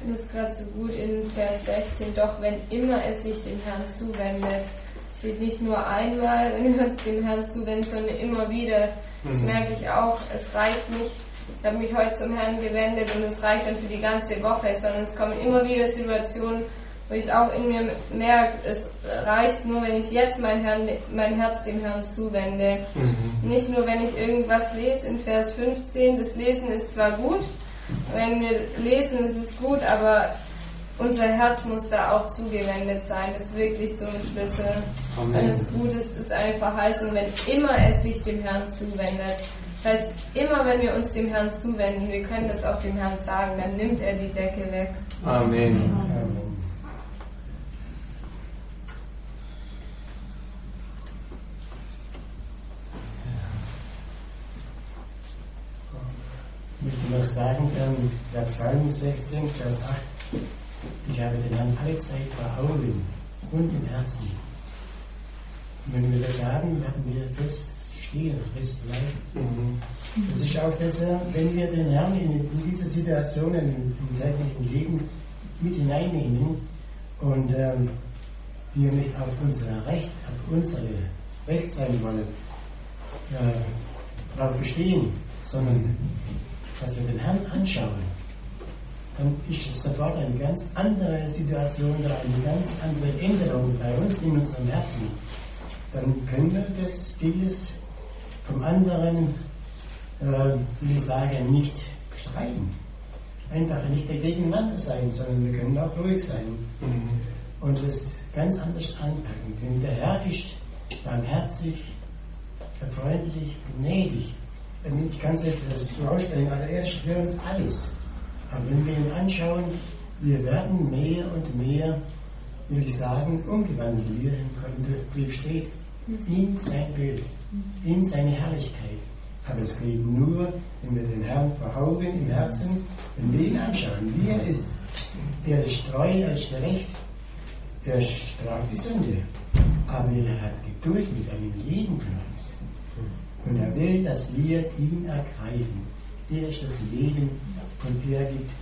finde es gerade so gut in Vers 16, doch wenn immer es sich dem Herrn zuwendet. Steht nicht nur einmal, wenn wir uns dem Herrn zuwenden, sondern immer wieder. Das merke ich auch. Es reicht nicht, ich habe mich heute zum Herrn gewendet und es reicht dann für die ganze Woche, sondern es kommen immer wieder Situationen, wo ich auch in mir merke, es reicht nur, wenn ich jetzt mein Herz dem Herrn zuwende. Nicht nur, wenn ich irgendwas lese in Vers 15, das Lesen ist zwar gut, wenn wir lesen, ist es gut, aber unser Herz muss da auch zugewendet sein. Das ist wirklich so ein Schlüssel. Wenn es gut ist, ist eine Verheißung, wenn immer es sich dem Herrn zuwendet. Das heißt, immer wenn wir uns dem Herrn zuwenden, wir können das auch dem Herrn sagen, dann nimmt er die Decke weg. Amen. Ich möchte noch sagen, der Psalm 16, Vers 8, ich habe den Herrn alle Zeit vor Augen und im Herzen. Und wenn wir das sagen, werden wir feststehen, festbleiben. Das ist auch besser, wenn wir den Herrn in diese Situationen im täglichen Leben mit hineinnehmen und wir nicht auf unsere Recht sein wollen, darauf bestehen, sondern dass wir den Herrn anschauen, dann ist sofort eine ganz andere Situation oder eine ganz andere Änderung bei uns in unserem Herzen. Dann können wir das vieles vom anderen, will ich sagen, nicht streiten. Einfach nicht gegeneinander sein, sondern wir können auch ruhig sein und es ganz anders anpacken. Denn der Herr ist barmherzig, freundlich, gnädig. Ich kann es nicht so aussprechen, aber er ist für uns alles. Aber wenn wir ihn anschauen, wir werden mehr und mehr, will ich sagen, umgewandelt, wie er im Brief steht, in sein Bild, in seine Herrlichkeit. Aber es geht nur, wenn wir den Herrn vor Augen im Herzen, wenn wir ihn anschauen, wie er ist. Er ist treu, er ist gerecht, er straft die Sünde. Aber er hat Geduld mit einem jeden von uns. Und er will, dass wir ihn ergreifen. Er ist das Leben und er gibt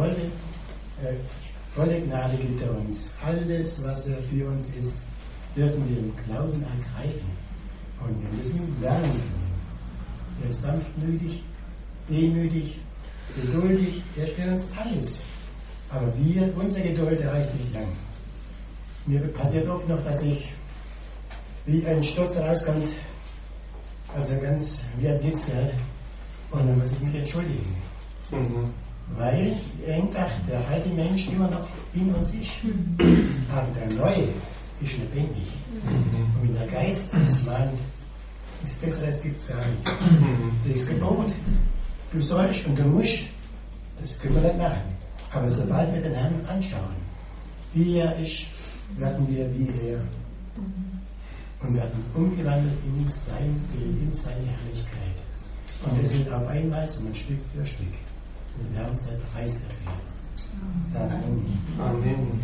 volle Gnade gibt er uns. Alles, was er für uns ist, dürfen wir im Glauben ergreifen. Und wir müssen lernen. Er ist sanftmütig, demütig, geduldig. Er ist für uns alles. Aber unsere Geduld reicht nicht lang. Mir passiert oft noch, dass ich wie ein Sturz rauskommt, also ganz wie ein Blitz, und dann muss ich mich entschuldigen. Weil einfach der alte Mensch immer noch in uns ist. Aber der Neue ist lebendig. Und wenn der Geist uns mahnt, nichts Besseres gibt es gar nicht. Das Gebot, du sollst und du musst, das können wir nicht machen. Aber sobald wir den Herrn anschauen, wie er ist, werden wir wie er. Und werden umgewandelt in seine Herrlichkeit. Und es wird auf einmal, sondern Stück für Stück. Und der Herr sei Preis dafür. Amen.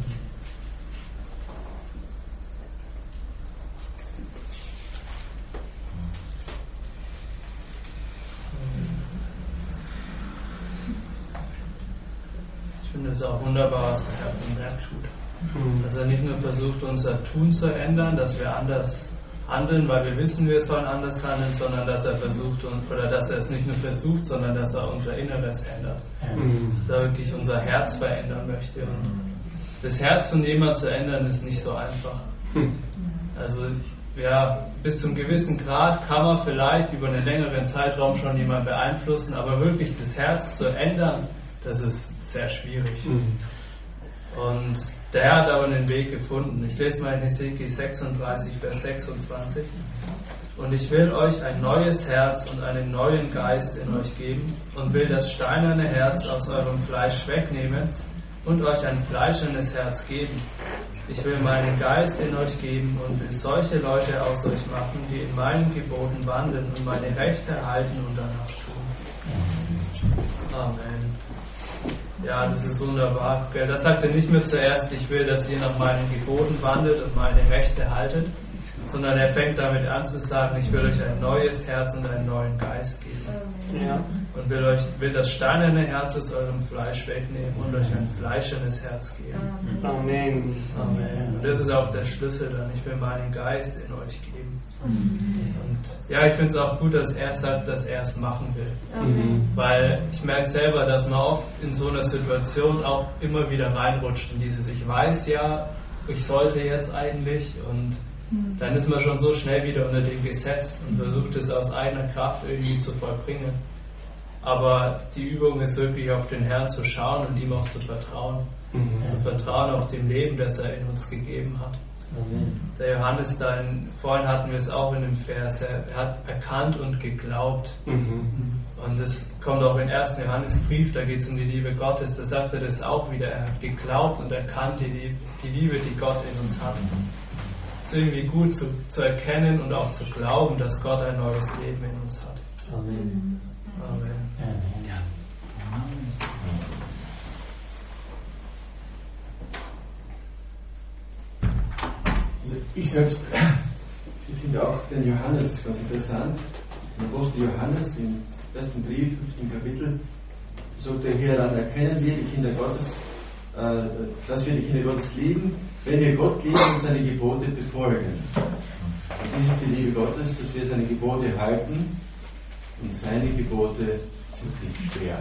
Ich finde es auch wunderbar, was der Herr vom Werk tut. Dass er nicht nur versucht, unser Tun zu ändern, dass wir anders handeln, weil wir wissen, wir sollen anders handeln, sondern dass er versucht, oder dass er es nicht nur versucht, sondern dass er unser Inneres ändert. Dass er wirklich unser Herz verändern möchte. Und das Herz von jemandem zu ändern, ist nicht so einfach. Also, ja, bis zu einem gewissen Grad kann man vielleicht über einen längeren Zeitraum schon jemanden beeinflussen, aber wirklich das Herz zu ändern, das ist sehr schwierig. Und der hat aber einen Weg gefunden. Ich lese mal in Hesekiel 36, Vers 26. Und ich will euch ein neues Herz und einen neuen Geist in euch geben und will das steinerne Herz aus eurem Fleisch wegnehmen und euch ein fleischernes Herz geben. Ich will meinen Geist in euch geben und will solche Leute aus euch machen, die in meinen Geboten wandeln und meine Rechte halten und danach tun. Amen. Ja, das ist wunderbar. Das sagt er nicht mehr zuerst, ich will, dass ihr nach meinen Geboten wandelt und meine Rechte haltet, sondern er fängt damit an zu sagen, ich will euch ein neues Herz und einen neuen Geist geben. Ja. Und will das steinerne Herz aus eurem Fleisch wegnehmen und euch ein fleischendes Herz geben. Amen. Amen. Und das ist auch der Schlüssel dann. Ich will meinen Geist in euch geben. Und ja, ich finde es auch gut, dass er sagt, dass er es machen will. Weil ich merke selber, dass man oft in so einer Situation auch immer wieder reinrutscht in dieses, ich weiß ja, ich sollte jetzt eigentlich, und dann ist man schon so schnell wieder unter dem Gesetz und versucht es aus eigener Kraft irgendwie zu vollbringen. Aber die Übung ist wirklich auf den Herrn zu schauen und ihm auch zu vertrauen. Zu vertrauen auf dem Leben, das er in uns gegeben hat. Der Johannes, vorhin hatten wir es auch in dem Vers, er hat erkannt und geglaubt. Und das kommt auch im 1. Johannesbrief, da geht es um die Liebe Gottes, da sagt er das auch wieder, er hat geglaubt und erkannt die Liebe, die Gott in uns hat. Es ist irgendwie gut zu erkennen und auch zu glauben, dass Gott ein neues Leben in uns hat. Amen. Amen. Also ich selbst, ich finde auch den Johannes ganz interessant. Der Apostel Johannes im 1. Brief, 5. Kapitel, sagt er hier, dann erkennen wir die Kinder Gottes, dass wir die Kinder Gottes lieben, wenn wir Gott lieben und seine Gebote befolgen. Und dies ist die Liebe Gottes, dass wir seine Gebote halten, und seine Gebote sind nicht schwer.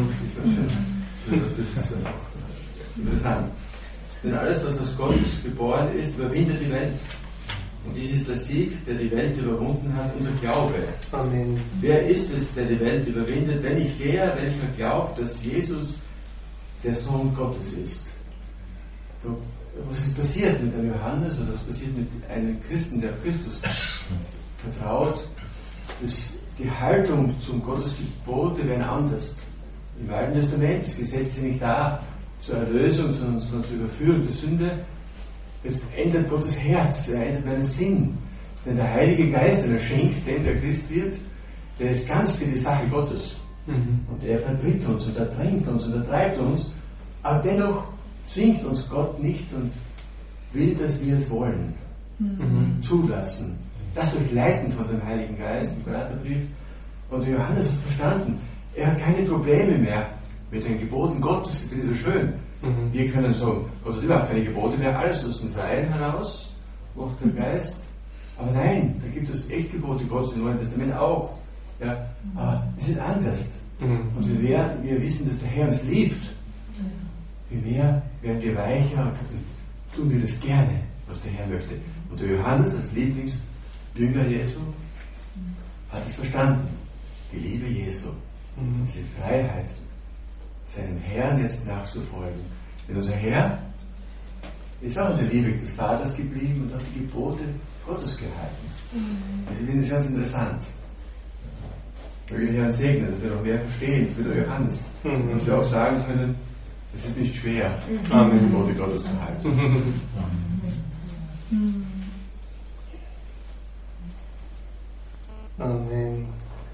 Das ist interessant. Denn alles, was aus Gott geboren ist, überwindet die Welt. Und dies ist der Sieg, der die Welt überwunden hat, unser Glaube. Amen. Wer ist es, der die Welt überwindet? Wenn ich mir glaubt, dass Jesus der Sohn Gottes ist. Was ist passiert mit einem Johannes oder was passiert mit einem Christen, der Christus vertraut? Die Haltung zum Gottes Gebote werden anders. Im Alten Testament, das Gesetz ist nicht da zur Erlösung, sondern zur Überführung der Sünde. Es ändert Gottes Herz, er ändert meinen Sinn. Denn der Heilige Geist, den er schenkt, dem der Christ wird, der ist ganz für die Sache Gottes. Und er vertritt uns und er drängt uns und er treibt uns, aber dennoch zwingt uns Gott nicht und will, dass wir es wollen. Zulassen. Lasst euch leiten von dem Heiligen Geist im Galaterbrief. Und Johannes hat verstanden, er hat keine Probleme mehr mit den Geboten Gottes. Ich finde das so schön. Wir können sagen, Gott hat überhaupt keine Gebote mehr, alles aus dem Freien heraus, macht der Geist. Aber nein, da gibt es echt Gebote Gottes im Neuen Testament auch. Ja, aber es ist anders. Und je mehr wir wissen, dass der Herr uns liebt, je mehr werden wir weicher und tun wir das gerne, was der Herr möchte. Und der Johannes als Lieblingsjünger Jesu hat es verstanden. Die Liebe Jesu, diese Freiheit, seinem Herrn jetzt nachzufolgen. Denn unser Herr ist auch in der Liebe des Vaters geblieben und hat die Gebote Gottes gehalten. Ich finde das ganz interessant. Ich will den Herrn segnen, dass wir noch mehr verstehen, das wird der Johannes. Dass wir auch sagen können, es ist nicht schwer, die Gebote Gottes zu halten. Amen.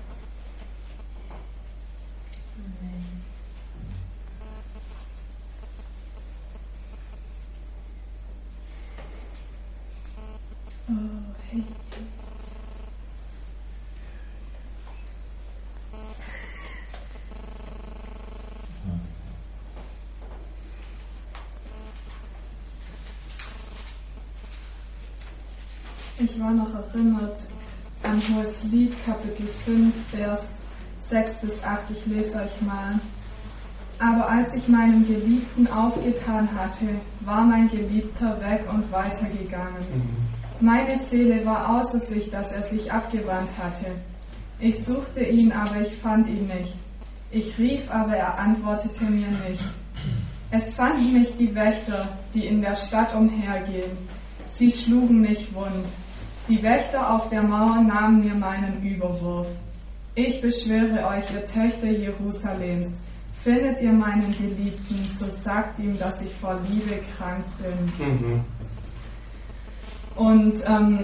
Ich war noch erinnert an Hoheslied, Kapitel 5, Vers 6 bis 8. Ich lese euch mal. Aber als ich meinem Geliebten aufgetan hatte, war mein Geliebter weg und weitergegangen. Meine Seele war außer sich, dass er sich abgewandt hatte. Ich suchte ihn, aber ich fand ihn nicht. Ich rief, aber er antwortete mir nicht. Es fanden mich die Wächter, die in der Stadt umhergehen. Sie schlugen mich wund. Die Wächter auf der Mauer nahmen mir meinen Überwurf. Ich beschwöre euch, ihr Töchter Jerusalems, findet ihr meinen Geliebten, so sagt ihm, dass ich vor Liebe krank bin. Und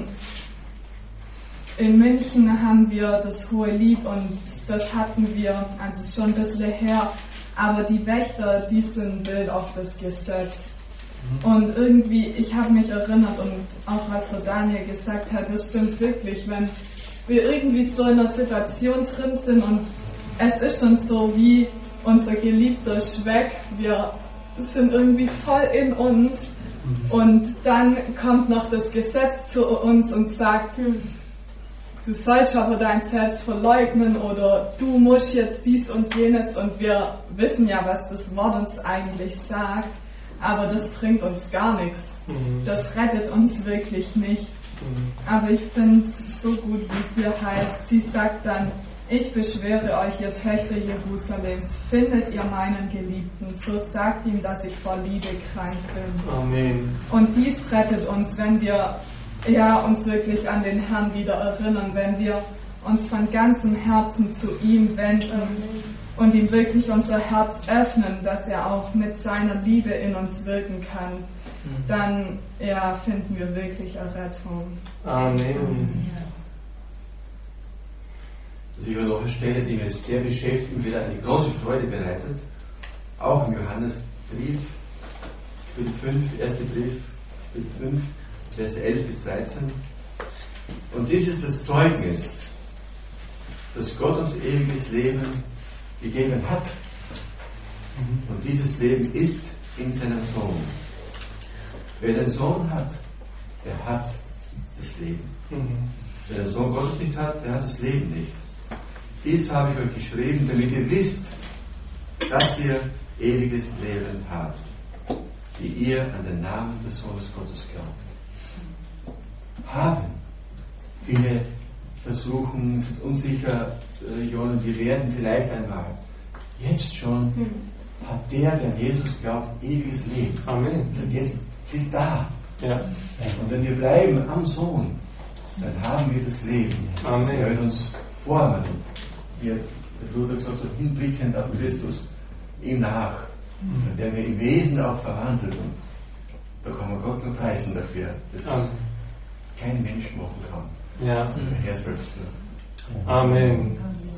in München haben wir das Hohelied und das hatten wir, also ist schon ein bisschen her, aber die Wächter, die sind ein Bild auf das Gesetz. Und irgendwie, ich habe mich erinnert und auch was der Daniel gesagt hat, das stimmt wirklich, wenn wir irgendwie so in einer Situation drin sind und es ist schon so wie unser Geliebter ist weg, wir sind irgendwie voll in uns und dann kommt noch das Gesetz zu uns und sagt, du sollst aber dein Selbst verleugnen oder du musst jetzt dies und jenes und wir wissen ja, was das Wort uns eigentlich sagt, aber das bringt uns gar nichts. Das rettet uns wirklich nicht. Aber ich finde es so gut, wie es hier heißt. Sie sagt dann, ich beschwöre euch, ihr Töchter Jerusalems, findet ihr meinen Geliebten, so sagt ihm, dass ich vor Liebe krank bin. Amen. Und dies rettet uns, wenn wir uns wirklich an den Herrn wieder erinnern, wenn wir uns von ganzem Herzen zu ihm wenden und ihm wirklich unser Herz öffnen, dass er auch mit seiner Liebe in uns wirken kann, dann finden wir wirklich Errettung. Amen. Das ist noch eine Stelle, die mir sehr beschäftigt und wieder eine große Freude bereitet. Auch im Johannesbrief, Kapitel 5, erster Brief, Kapitel 5, Verse 11 bis 13. Und dies ist das Zeugnis, dass Gott uns ewiges Leben gegeben hat. Und dieses Leben ist in seinem Sohn. Wer den Sohn hat, der hat das Leben. Wer den Sohn Gottes nicht hat, der hat das Leben nicht. Dies habe ich euch geschrieben, damit ihr wisst, dass ihr ewiges Leben habt, die ihr an den Namen des Sohnes Gottes glaubt. Haben. Viele versuchen, sind unsicher, Religionen, die werden vielleicht einmal. Jetzt schon hat der Jesus glaubt, ewiges Leben. Amen. Und jetzt, es ist da. Ja. Und wenn wir bleiben am Sohn, dann haben wir das Leben. Amen. Wir werden uns formen. Der Luther gesagt hat, hinblickend auf Christus, ihm nach. Der wir im Wesen auch verwandelt. Und da kann man Gott nur preisen dafür, dass das kein Mensch machen kann. Ja. Der Herr selbst nur. Amen.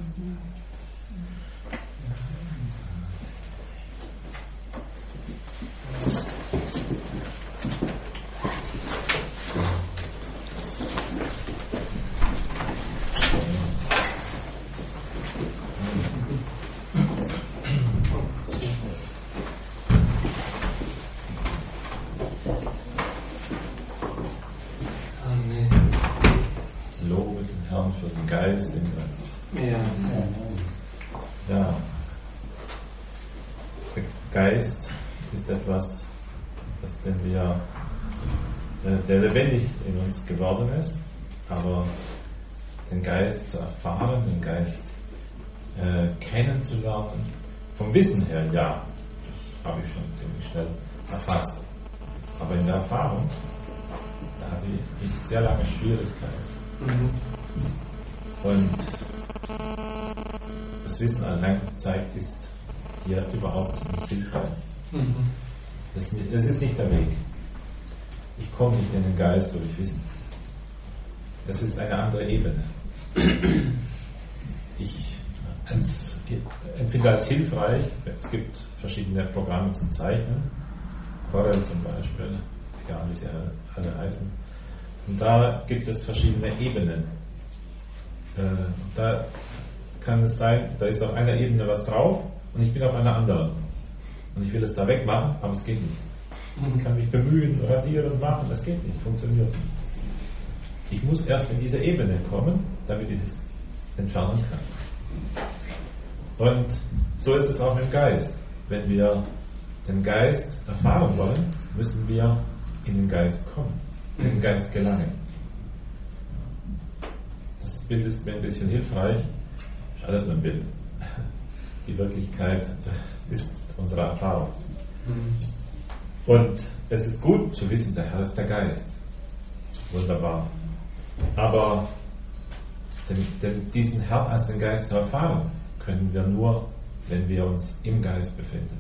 Geist in uns. Ja. Der Geist ist etwas, der lebendig in uns geworden ist, aber den Geist zu erfahren, den Geist kennenzulernen, vom Wissen her, ja, das habe ich schon ziemlich schnell erfasst. Aber in der Erfahrung, da hatte ich sehr lange Schwierigkeiten. Und das Wissen allein zeigt, ist hier überhaupt nicht hilfreich. Es ist nicht der Weg. Ich komme nicht in den Geist durch Wissen. Es ist eine andere Ebene. Ich empfinde als hilfreich, es gibt verschiedene Programme zum Zeichnen, Corel zum Beispiel, egal wie sie alle heißen. Und da gibt es verschiedene Ebenen. Da kann es sein, da ist auf einer Ebene was drauf und ich bin auf einer anderen. Und ich will es da wegmachen, aber es geht nicht. Ich kann mich bemühen, radieren, machen, das geht nicht, funktioniert nicht. Ich muss erst in diese Ebene kommen, damit ich es entfernen kann. Und so ist es auch mit dem Geist. Wenn wir den Geist erfahren wollen, müssen wir in den Geist kommen, in den Geist gelangen. Das Bild ist mir ein bisschen hilfreich. Ist alles nur ein Bild. Die Wirklichkeit ist unsere Erfahrung. Und es ist gut zu wissen, der Herr ist der Geist. Wunderbar. Aber diesen Herrn als den Geist zu erfahren, können wir nur, wenn wir uns im Geist befinden.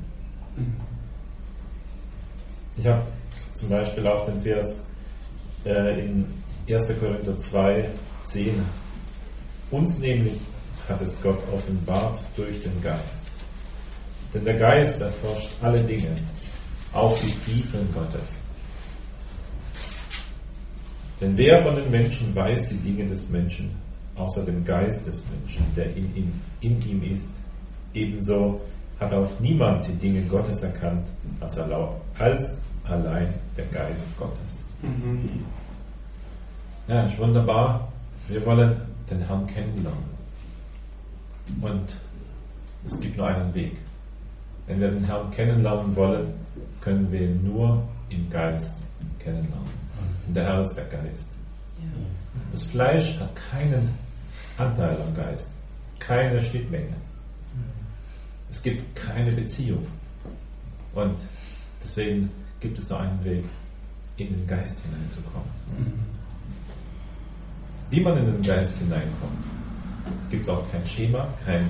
Ich habe zum Beispiel auch den Vers in 1. Korinther 2, 10. Uns nämlich hat es Gott offenbart durch den Geist. Denn der Geist erforscht alle Dinge, auf die Tiefen Gottes. Denn wer von den Menschen weiß die Dinge des Menschen, außer dem Geist des Menschen, der in ihm ist? Ebenso hat auch niemand die Dinge Gottes erkannt, als allein der Geist Gottes. Ja, ist wunderbar. Wir wollen den Herrn kennenlernen. Und es gibt nur einen Weg. Wenn wir den Herrn kennenlernen wollen, können wir ihn nur im Geist kennenlernen. Und der Herr ist der Geist. Das Fleisch hat keinen Anteil am Geist, keine Schnittmenge. Es gibt keine Beziehung. Und deswegen gibt es nur einen Weg, in den Geist hineinzukommen. Wie man in den Geist hineinkommt, es gibt auch kein Schema,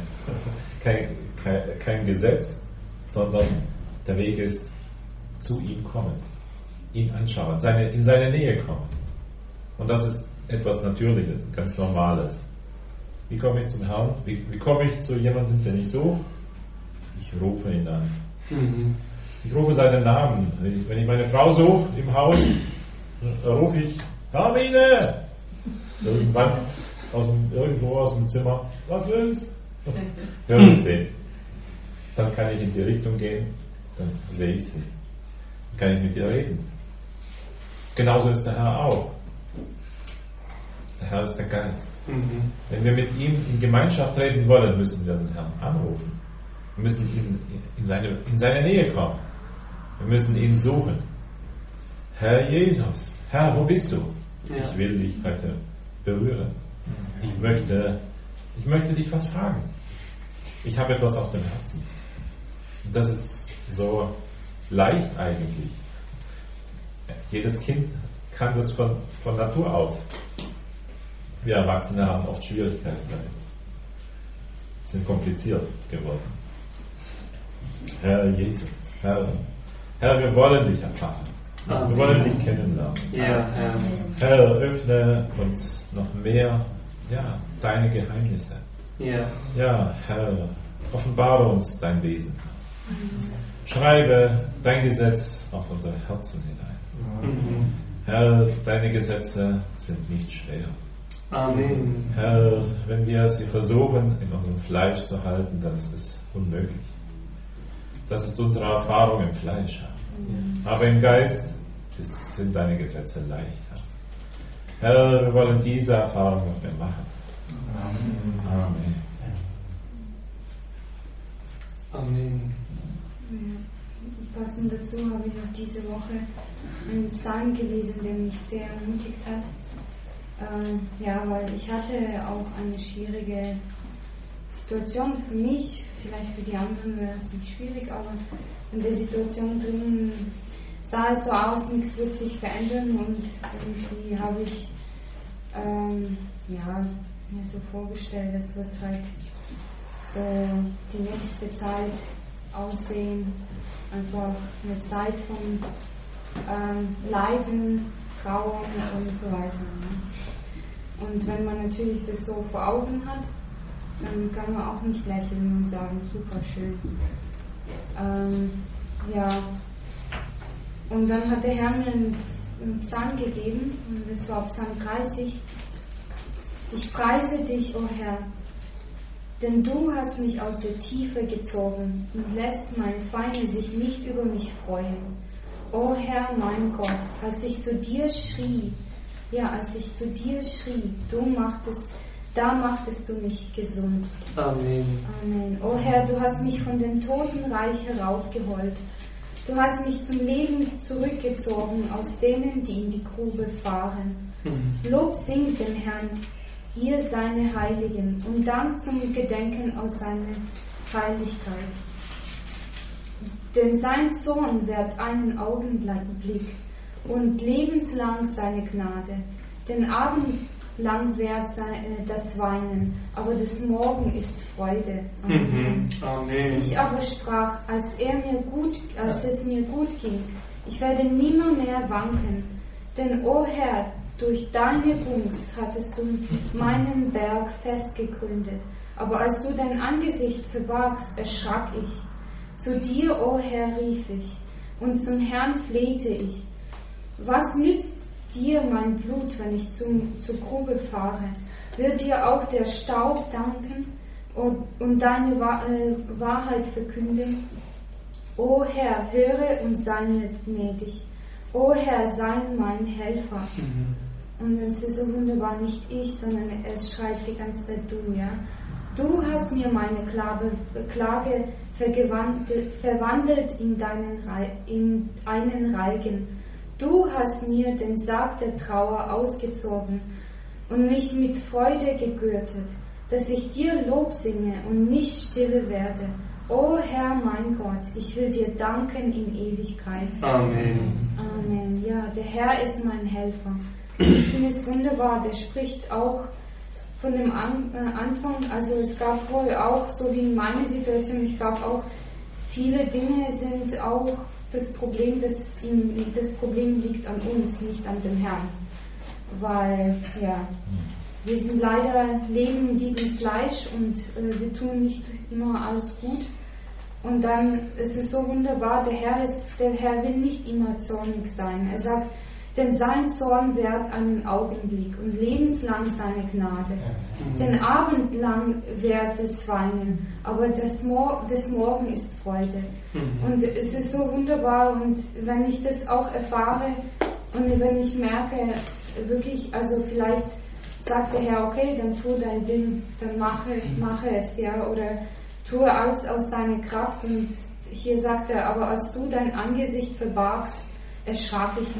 kein Gesetz, sondern der Weg ist, zu ihm kommen, ihn anschauen, in seine Nähe kommen. Und das ist etwas Natürliches, ganz Normales. Wie komme ich zum Herrn? Wie komme ich zu jemandem, den ich suche? Ich rufe ihn an. Ich rufe seinen Namen. Wenn ich meine Frau suche im Haus, rufe ich Hermine! Irgendwann irgendwo aus dem Zimmer. Was willst du? Hör ich sie. Dann kann ich in die Richtung gehen, dann sehe ich sie. Dann kann ich mit ihr reden. Genauso ist der Herr auch. Der Herr ist der Geist. Wenn wir mit ihm in Gemeinschaft treten wollen, müssen wir den Herrn anrufen. Wir müssen in seine Nähe kommen. Wir müssen ihn suchen. Herr Jesus, Herr, wo bist du? Ja. Ich will dich heute berühren. Ich möchte dich was fragen. Ich habe etwas auf dem Herzen. Und das ist so leicht eigentlich. Jedes Kind kann das von Natur aus. Wir Erwachsene haben oft Schwierigkeiten damit. Sind kompliziert geworden. Herr Jesus, Herr, wir wollen dich erfahren. Wir wollen dich kennenlernen. Ja, Herr, öffne uns noch mehr, deine Geheimnisse. Ja, Herr, offenbare uns dein Wesen. Schreibe dein Gesetz auf unsere Herzen hinein. Herr, deine Gesetze sind nicht schwer. Amen. Herr, wenn wir sie versuchen, in unserem Fleisch zu halten, dann ist es unmöglich. Das ist unsere Erfahrung im Fleisch. Aber im Geist sind deine Gesetze leichter. Herr, wir wollen diese Erfahrung noch mehr machen. Amen. Amen. Passend dazu habe ich noch diese Woche einen Psalm gelesen, der mich sehr ermutigt hat. Weil ich hatte auch eine schwierige Situation für mich, vielleicht für die anderen wäre es nicht schwierig, aber in der Situation drinnen sah es so aus, nichts wird sich verändern und irgendwie habe ich mir so vorgestellt, es wird halt so die nächste Zeit aussehen, einfach eine Zeit von Leiden, Trauer und so weiter. Ne? Und wenn man natürlich das so vor Augen hat, dann kann man auch nicht lächeln und sagen, super schön. Und dann hat der Herr mir einen Psalm gegeben, und das war Psalm 30. Ich preise dich, o Herr, denn du hast mich aus der Tiefe gezogen und lässt meine Feinde sich nicht über mich freuen. O Herr, mein Gott, als ich zu dir schrie, da machtest du mich gesund. Amen. Amen. O Herr, du hast mich von dem Totenreich heraufgeholt. Du hast mich zum Leben zurückgezogen aus denen, die in die Grube fahren. Lob singt dem Herrn, ihr seine Heiligen, und Dank zum Gedenken aus seiner Heiligkeit. Denn sein Zorn währt einen Augenblick und lebenslang seine Gnade. Den Abend lang währt das Weinen, aber des Morgen ist Freude. Amen. Amen. Ich aber sprach, als es mir gut ging, ich werde nimmer mehr wanken, denn, o Herr, durch deine Gunst hattest du meinen Berg festgegründet, aber als du dein Angesicht verbargst, erschrak ich. Zu dir, o Herr, rief ich. und zum Herrn flehte ich. Was nützt dir mein Blut, wenn ich zur Grube fahre? Wird dir auch der Staub danken und deine Wahrheit verkünden? O Herr, höre und sei mir gnädig. O Herr, sei mein Helfer. Und es ist so wunderbar, nicht ich, sondern es schreibt die ganze Zeit du, ja. Du hast mir meine Klage verwandelt in einen Reigen. Du hast mir den Sarg der Trauer ausgezogen und mich mit Freude gegürtet, dass ich dir Lob singe und nicht stille werde. O Herr, mein Gott, ich will dir danken in Ewigkeit. Amen. Amen. Ja, der Herr ist mein Helfer. Ich finde es wunderbar, der spricht auch von dem Anfang, also es gab wohl auch, so wie in meiner Situation, ich glaube auch, viele Dinge sind auch das Problem liegt an uns, nicht an dem Herrn. Weil, ja, wir sind leider, leben in diesem Fleisch und wir tun nicht immer alles gut. Und dann, es ist so wunderbar, der Herr will nicht immer zornig sein. Er sagt, denn sein Zorn währt einen Augenblick und lebenslang seine Gnade. Den Abend lang währt es Weinen, aber des Morgen ist Freude. Und es ist so wunderbar, und wenn ich das auch erfahre und wenn ich merke, wirklich, also vielleicht sagt der Herr, okay, dann tu dein Ding, dann mache es, ja, oder tue alles aus deiner Kraft, und hier sagt er, aber als du dein Angesicht verbargst, erschrak ich.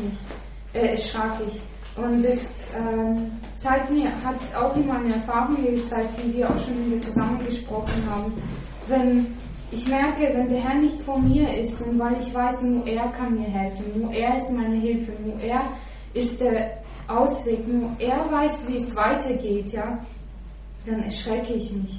Und das zeigt mir, hat auch in meiner Erfahrung gezeigt, wie wir auch schon zusammen gesprochen haben, wenn ich merke, wenn der Herr nicht vor mir ist, und weil ich weiß, nur er kann mir helfen, nur er ist meine Hilfe, nur er ist der Ausweg, nur er weiß, wie es weitergeht, ja, dann erschrecke ich mich.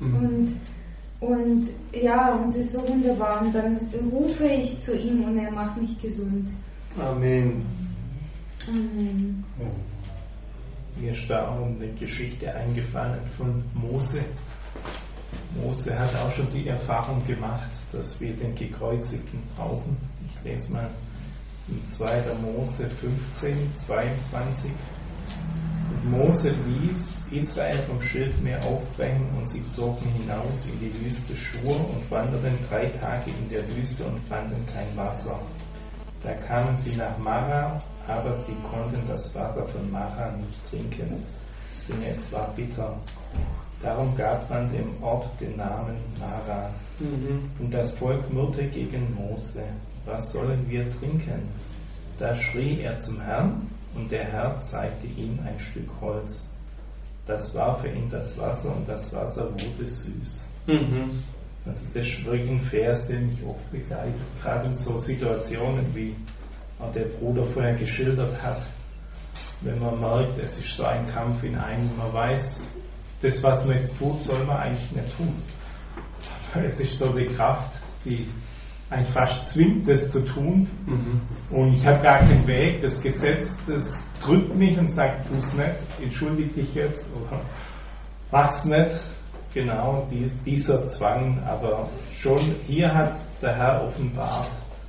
Und es ist so wunderbar, und dann rufe ich zu ihm und er macht mich gesund. Amen. Amen. Mir ist da auch eine Geschichte eingefallen von Mose. Mose hat auch schon die Erfahrung gemacht, dass wir den Gekreuzigten brauchen. Ich lese mal in 2. Mose 15, 22. Und Mose ließ Israel vom Schilfmeer aufbrechen, und sie zogen hinaus in die Wüste Schur und wanderten 3 Tage in der Wüste und fanden kein Wasser. Da kamen sie nach Mara, aber sie konnten das Wasser von Mara nicht trinken, denn es war bitter. Darum gab man dem Ort den Namen Mara. Und das Volk murrte gegen Mose: Was sollen wir trinken? Da schrie er zum Herrn, und der Herr zeigte ihm ein Stück Holz. Das warf er in das Wasser, und das Wasser wurde süß. Also das ist wirklich ein Vers, der mich oft begleitet, gerade in so Situationen, wie auch der Bruder vorher geschildert hat, wenn man merkt, es ist so ein Kampf in einem, man weiß, das, was man jetzt tut, soll man eigentlich nicht tun. Aber es ist so die Kraft, die einen fast zwingt, das zu tun. Und ich habe gar keinen Weg, das Gesetz, das drückt mich und sagt, tu es nicht, entschuldige dich jetzt oder mach's nicht. Genau, dieser Zwang, aber schon hier hat der Herr offenbart,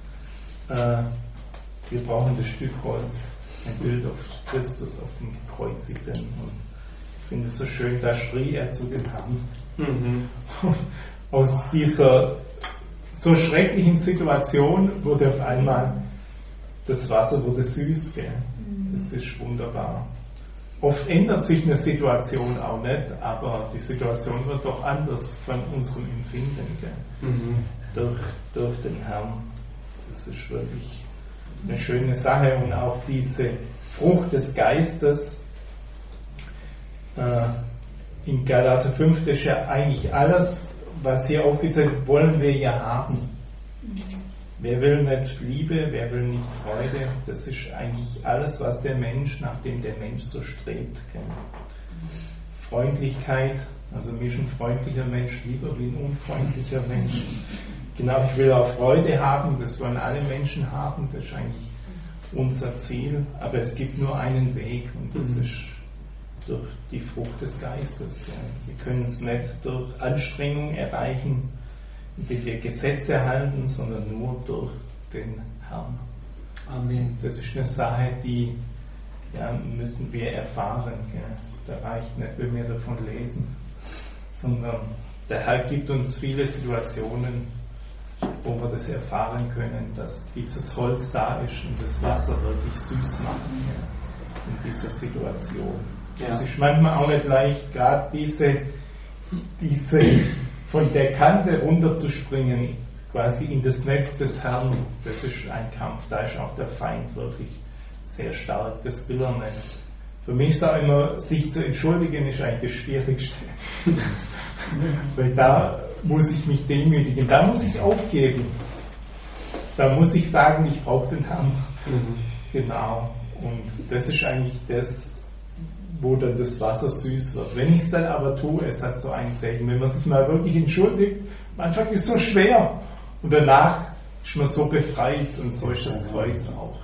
wir brauchen das Stück Holz, ein Bild auf Christus, auf den Gekreuzigten. Und ich finde es so schön, da schrie er zu dem Herrn. Aus dieser so schrecklichen Situation wurde auf einmal, das Wasser wurde süß, gell? Das ist wunderbar. Oft ändert sich eine Situation auch nicht, aber die Situation wird doch anders von unserem Empfinden, gell? Durch den Herrn. Das ist wirklich eine schöne Sache, und auch diese Frucht des Geistes in Galater 5, das ist ja eigentlich alles, was hier aufgezeigt wird, wollen wir ja haben. Wer will nicht Liebe, wer will nicht Freude? Das ist eigentlich alles, was der Mensch, nachdem der Mensch so strebt. Gell? Freundlichkeit, also mir ist ein freundlicher Mensch lieber wie ein unfreundlicher Mensch. Genau, ich will auch Freude haben, das wollen alle Menschen haben, das ist eigentlich unser Ziel, aber es gibt nur einen Weg, und das ist durch die Frucht des Geistes. Ja. Wir können es nicht durch Anstrengung erreichen, indem wir Gesetze halten, sondern nur durch den Herrn. Amen. Das ist eine Sache, die müssen wir erfahren. Gell? Da reicht nicht, wenn wir davon lesen, sondern der Herr gibt uns viele Situationen, wo wir das erfahren können, dass dieses Holz da ist und das Wasser wirklich süß macht in dieser Situation. Ja. Es ist manchmal auch nicht leicht, gerade diese von der Kante runterzuspringen, quasi in das Netz des Herrn. Das ist ein Kampf, da ist auch der Feind wirklich sehr stark, das will er nicht. Für mich ist auch immer, sich zu entschuldigen, ist eigentlich das Schwierigste. Weil da muss ich mich demütigen, da muss ich aufgeben. Da muss ich sagen, ich brauche den Herrn. Genau. Und das ist eigentlich das, wo dann das Wasser süß wird. Wenn ich es dann aber tue, es hat so einen Segen. Wenn man sich mal wirklich entschuldigt, am Anfang ist es so schwer. Und danach ist man so befreit und so ist das Kreuz auch.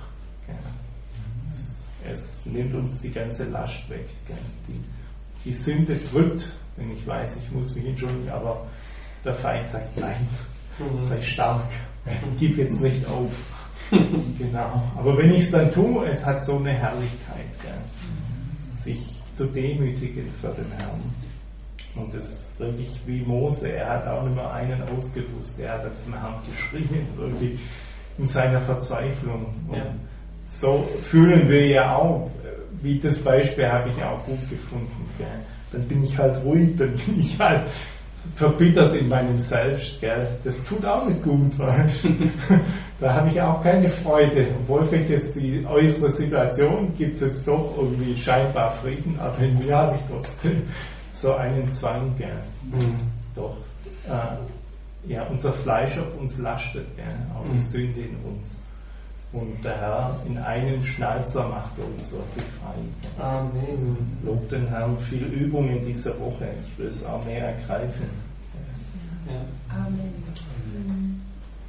Es nimmt uns die ganze Last weg. Die Sünde drückt, wenn ich weiß, ich muss mich entschuldigen, aber der Feind sagt, nein, sei stark, gib jetzt nicht auf. Genau. Aber wenn ich es dann tue, es hat so eine Herrlichkeit, sich zu demütigen für den Herrn. Und das ist wirklich wie Mose, er hat auch nicht mehr einen ausgewusst, er hat zum Herrn geschrien, wirklich in seiner Verzweiflung. Und so fühlen wir ja auch, wie das Beispiel habe ich auch gut gefunden. Gell? Dann bin ich halt ruhig, dann bin ich halt verbittert in meinem Selbst. Gell? Das tut auch nicht gut, weißt? Da habe ich auch keine Freude. Obwohl vielleicht jetzt die äußere Situation gibt es jetzt doch irgendwie scheinbar Frieden, aber in mir habe ich trotzdem so einen Zwang. Gell? Doch, unser Fleisch auf uns lastet, gell? Auch die Sünde in uns. Und der Herr in einen Schnalzer macht uns wirklich frei. Amen. Lob den Herrn, viel Übung in dieser Woche. Ich will es auch mehr ergreifen. Ja. Amen.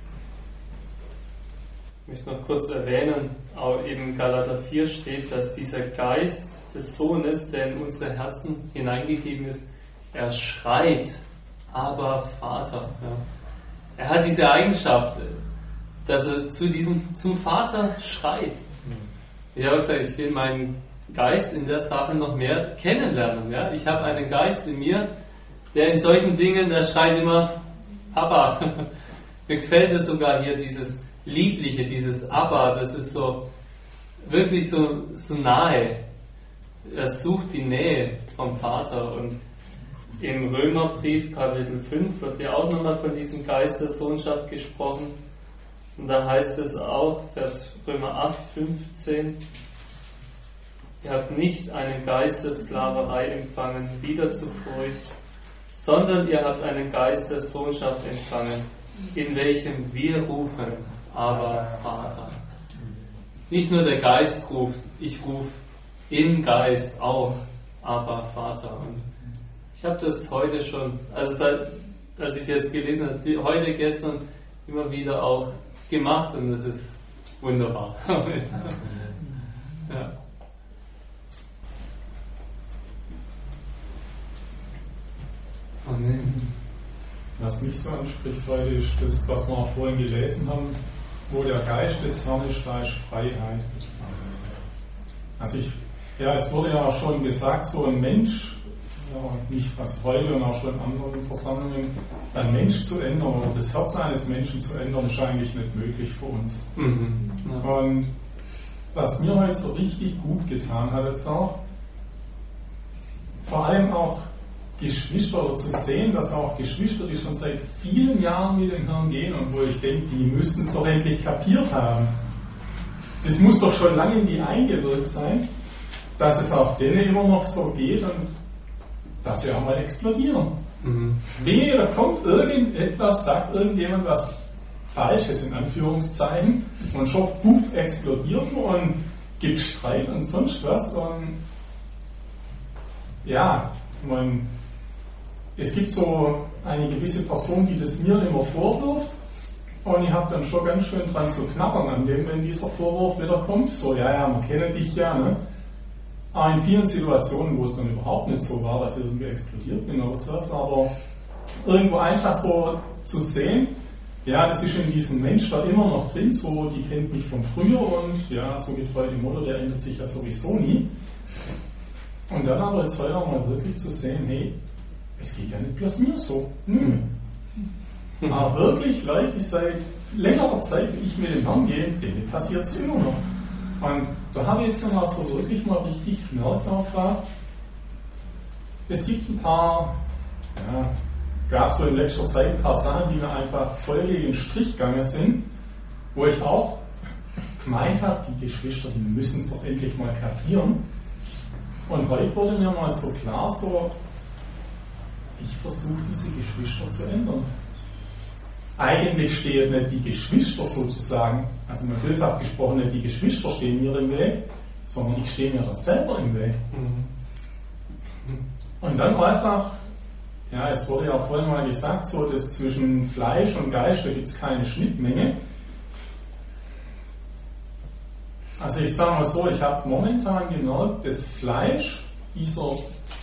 Ich möchte noch kurz erwähnen, auch eben in Galater 4 steht, dass dieser Geist des Sohnes, der in unsere Herzen hineingegeben ist, er schreit, aber Vater. Ja. Er hat diese Eigenschaft, dass er zum Vater schreit. Ich habe gesagt, ich will meinen Geist in der Sache noch mehr kennenlernen. Ja? Ich habe einen Geist in mir, der in solchen Dingen, der schreit immer Papa. Mir gefällt es sogar hier, dieses Liebliche, dieses Abba, das ist so wirklich so nahe. Er sucht die Nähe vom Vater. Und im Römerbrief Kapitel 5 wird ja auch nochmal von diesem Geist der Sohnschaft gesprochen. Und da heißt es auch, Römer 8, 15, ihr habt nicht einen Geist der Sklaverei empfangen, wieder zu Furcht, sondern ihr habt einen Geist der Sohnschaft empfangen, in welchem wir rufen, aber Vater. Nicht nur der Geist ruft, ich rufe im Geist auch, aber Vater. Und ich habe das heute schon, also als ich jetzt gelesen habe, heute, gestern immer wieder auch gemacht und das ist wunderbar. Ja. Amen. Was mich so anspricht heute ist das, was wir auch vorhin gelesen haben, wo der Geist des Herrn ist, da ist Freiheit. Also es wurde ja auch schon gesagt, so ein Mensch, nicht als heute und auch schon in anderen Versammlungen, ein Mensch zu ändern oder das Herz eines Menschen zu ändern, ist eigentlich nicht möglich für uns. Ja. Und was mir heute so richtig gut getan hat jetzt auch, vor allem auch Geschwister oder zu sehen, dass auch Geschwister, die schon seit vielen Jahren mit dem Herrn gehen und wo ich denke, die müssten es doch endlich kapiert haben. Das muss doch schon lange in die eingewirkt sein, dass es auch denen immer noch so geht und dass sie auch mal explodieren. Wehe, da kommt irgendetwas, sagt irgendjemand was Falsches in Anführungszeichen und schon puff, explodiert und gibt Streit und sonst was. Und ja, es gibt so eine gewisse Person, die das mir immer vorwirft und ich habe dann schon ganz schön dran zu knabbern an dem, wenn dieser Vorwurf wieder kommt. So, ja, man kennt dich ja, ne? Aber in vielen Situationen, wo es dann überhaupt nicht so war, dass ich irgendwie explodiert bin oder so, aber irgendwo einfach so zu sehen, ja, das ist in diesem Mensch da immer noch drin, so, die kennt mich von früher und ja, so getreu die Mutter, der ändert sich ja sowieso nie. Und dann aber jetzt heute auch mal wirklich zu sehen, hey, es geht ja nicht bloß mir so. Aber wirklich, Leute, ich seit längerer Zeit, wie ich mit dem Herrn gehe, denen passiert es immer noch. Und da habe ich jetzt nochmal so wirklich mal richtig gemerkt auch gerade, es gibt ein paar, ja, gab so in letzter Zeit ein paar Sachen, die mir einfach voll gegen den Strich gegangen sind, wo ich auch gemeint habe, die Geschwister, die müssen es doch endlich mal kapieren. Und heute wurde mir mal so klar, so, ich versuche diese Geschwister zu ändern. Eigentlich stehen nicht die Geschwister sozusagen, also mal bildhaft gesprochen, nicht die Geschwister stehen mir im Weg, sondern ich stehe mir da selber im Weg. Und dann einfach, ja, es wurde ja auch vorhin mal gesagt, so, dass zwischen Fleisch und Geist, da gibt es keine Schnittmenge. Also ich sage mal so, ich habe momentan gemerkt, das Fleisch, dieser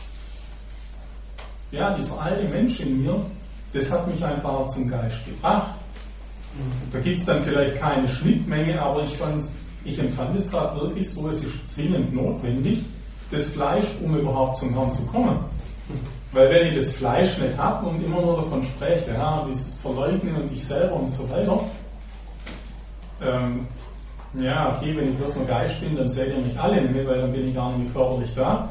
alte Mensch in mir, das hat mich einfach zum Geist gebracht. Da gibt es dann vielleicht keine Schnittmenge, aber ich empfand es gerade wirklich so, es ist zwingend notwendig, das Fleisch, um überhaupt zum Herrn zu kommen. Weil wenn ich das Fleisch nicht habe und immer nur davon spreche, ja, dieses Verleugnen und ich selber und so weiter, ja, okay, wenn ich bloß nur Geist bin, dann seht ihr mich alle nicht mehr, weil dann bin ich gar nicht mehr körperlich da.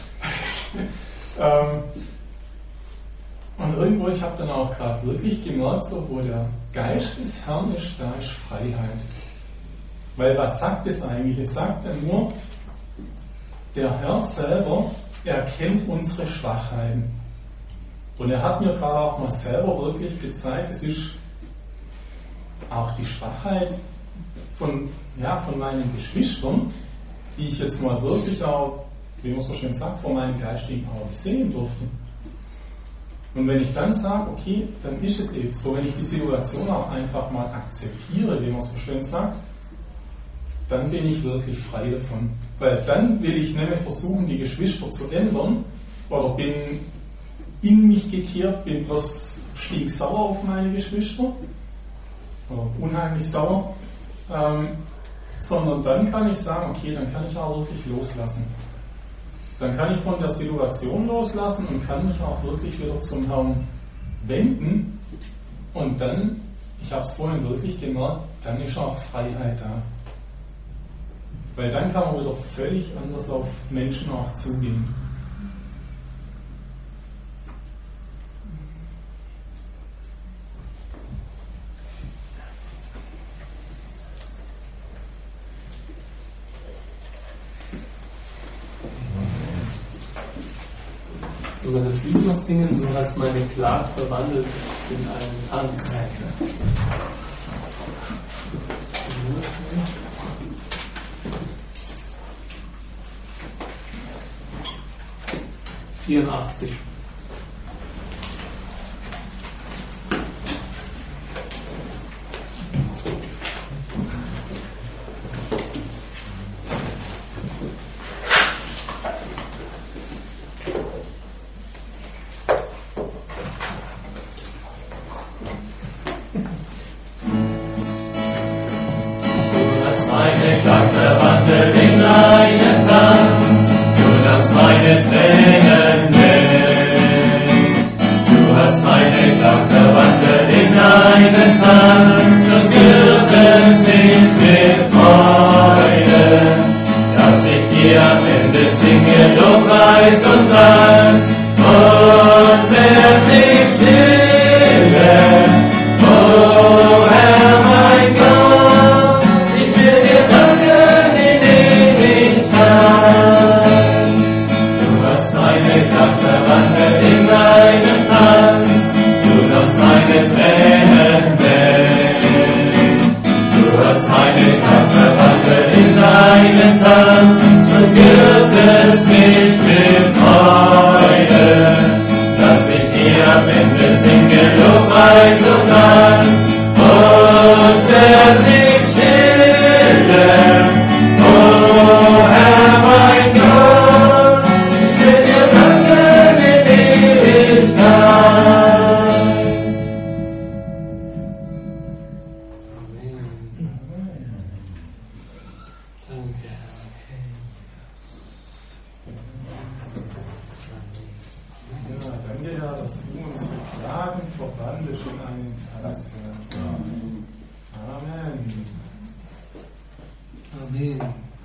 Und irgendwo, ich habe dann auch gerade wirklich gemerkt, so, wo der Geist des Herrn ist, da ist Freiheit. Weil was sagt es eigentlich? Es sagt ja nur, der Herr selber erkennt unsere Schwachheiten. Und er hat mir gerade auch mal selber wirklich gezeigt, es ist auch die Schwachheit von meinen Geschwistern, die ich jetzt mal wirklich auch, wie man so schön sagt, vor meinem geistigen Auge sehen durfte. Und wenn ich dann sage, okay, dann ist es eben so, wenn ich die Situation auch einfach mal akzeptiere, wie man so schön sagt, dann bin ich wirklich frei davon. Weil dann will ich nicht mehr versuchen, die Geschwister zu ändern, oder bin in mich gekehrt, bin bloß stinksauer auf meine Geschwister, oder unheimlich sauer, sondern dann kann ich sagen, okay, dann kann ich auch wirklich loslassen. Dann kann ich von der Situation loslassen und kann mich auch wirklich wieder zum Herrn wenden. Und dann, ich habe es vorhin wirklich gemerkt, dann ist auch Freiheit da. Weil dann kann man wieder völlig anders auf Menschen auch zugehen. Du kannst das Lied noch singen, du hast meine Klage verwandelt in einen Tanz. 84. unsere Klagen verwandelt in einen Tanz, Herr. Amen. Amen.